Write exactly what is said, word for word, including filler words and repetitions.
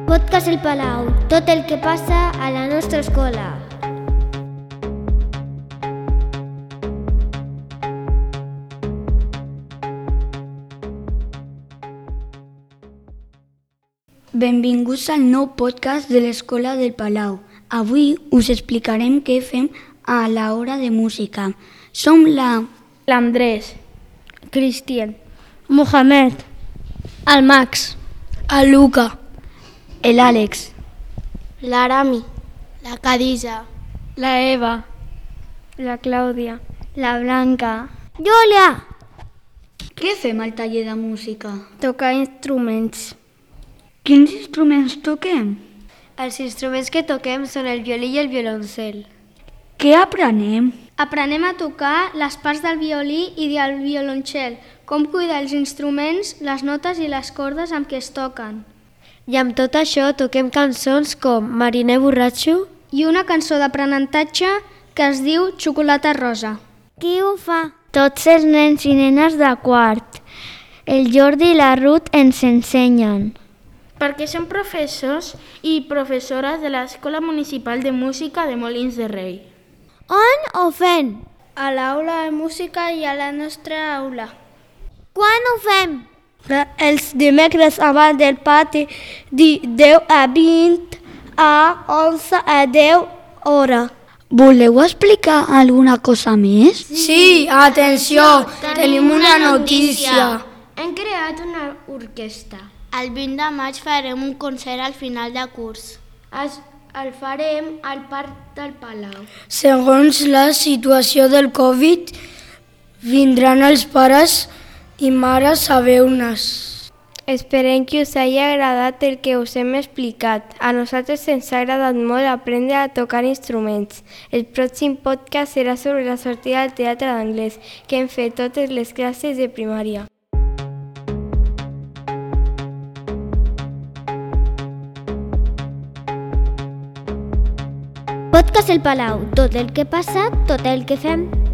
Podcast El Palau, tot el que passa a la nostra escola. Benvinguts al nou podcast de l'Escola del Palau. Avui us explicarem què fem a l'hora de música. Som la... l'Andrés, Cristian, Mohamed, el Max, el Luca, l'Àlex, l'Arami, la Khadija, la Eva, la Clàudia, la Blanca, Júlia. Què fem al taller de música? tocar instruments. Quins instruments toquem? Els instruments que toquem són el violí i el violoncel. Què aprenem? Aprenem a tocar les parts del violí i del violoncel, com cuidar els instruments, les notes i les cordes amb què es toquen. I amb tot això toquem cançons com Mariner borratxo I una cançó d'aprenentatge que es diu Xocolata rosa. Qui ho fa? Tots els nens i nenes de quart. El Jordi i la Ruth ens ensenyen. Perquè som professors i professores de l'Escola Municipal de Música de Molins de Rei. On ho fem? A l'aula de música i a la nostra aula. Quan ho fem? Els dimecres abans del pati de deu a vint a onze a deu hora. Voleu explicar alguna cosa més? Sí, atenció, tenim una notícia. Hem creat una orquestra. El vint de maig farem un concert al final de curs. Es, el farem al Parc del Palau. Segons la situació del Covid, vindran els pares i mares a veure'ns. Esperem que us hagi agradat el que us hem explicat. A nosaltres ens ha agradat molt aprendre a tocar instruments. El pròxim podcast serà sobre la sortida del teatre d'anglès, que hem fet totes les classes de primària. Podcast El Palau, tot el que passa, tot el que fem.